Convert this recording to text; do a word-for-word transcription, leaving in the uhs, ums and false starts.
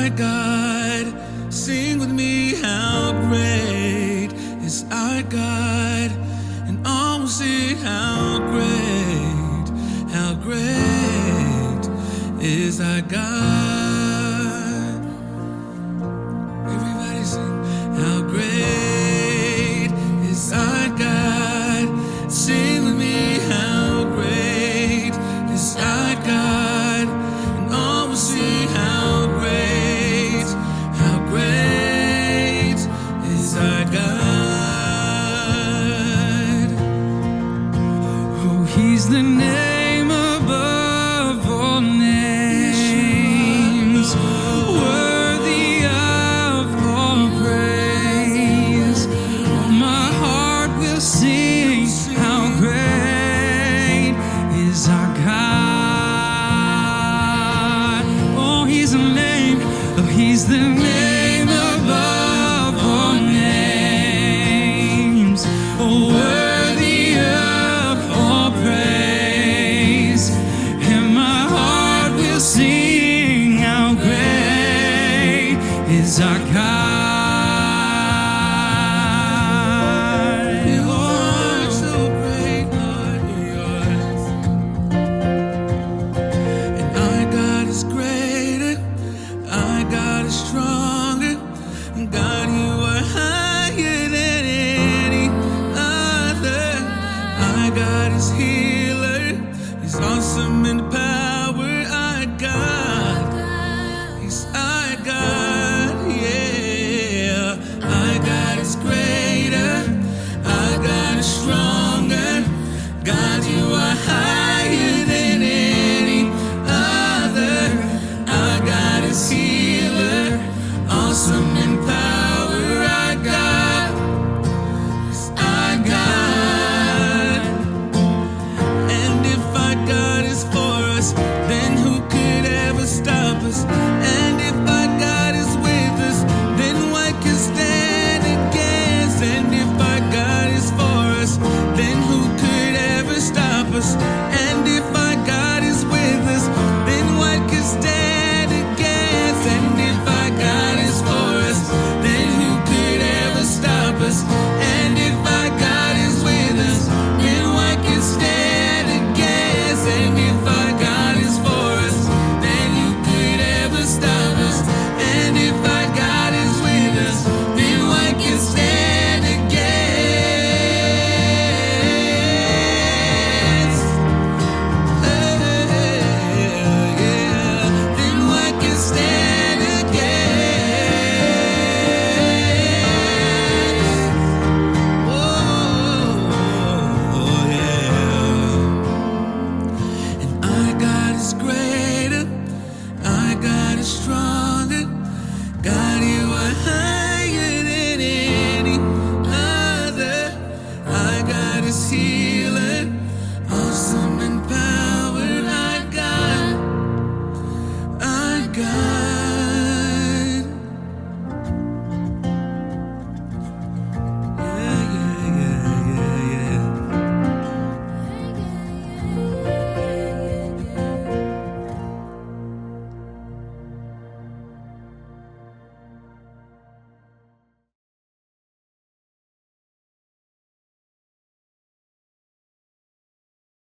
our God. Sing with me, how great is our God. And all will see how great, how great is our God. Everybody sing, how great is our God. Sing with me, how great is our God. And all will see how great, how great is our God. Oh, He's the name above all names, worthy of all praise. Oh, my heart will sing, how great is our God. Oh, He's the name, oh, He's the name above all names, oh, worthy of all praise. And my heart will sing, how great is our God. You are so great, Lord, you are. And our God is greater, our God is stronger. God, you are higher than any other. Our God is healer, He's awesome in power. Our God, He's our God, yeah. Our God is greater, our God is stronger. God, you are higher than any other. Our God is healer, awesome